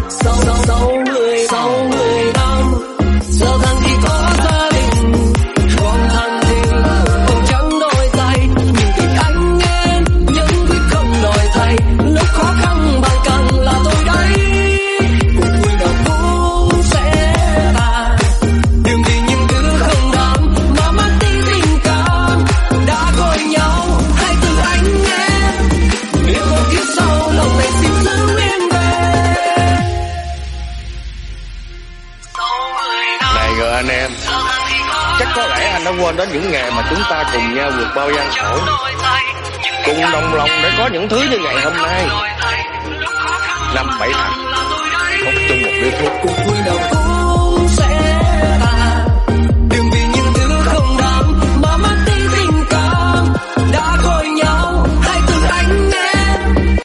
Sau 10 năm giờ thằng thì có gia đình, còn thằng thì còn chẳng đôi tay. Nhưng tình anh em nhưng quyết không đòi thay, lúc khó khăn bằng cần là tôi đấy. Cuộc vui nào cũng sẽ tàn, đừng vì những thứ không đáng mà mất đi tình cảm đã gọi nhau. Hãy từ anh em nếu có kiếp sau lòng này xin giữ em về. Này rồi anh em, chắc có lẽ anh đã quên đến những ngày mà chúng ta cùng nhau vượt bao gian khổ, cùng đồng lòng để có những thứ như ngày hôm nay. Năm 7 thằng hút chung một điếu thuốc. Cuộc vui nào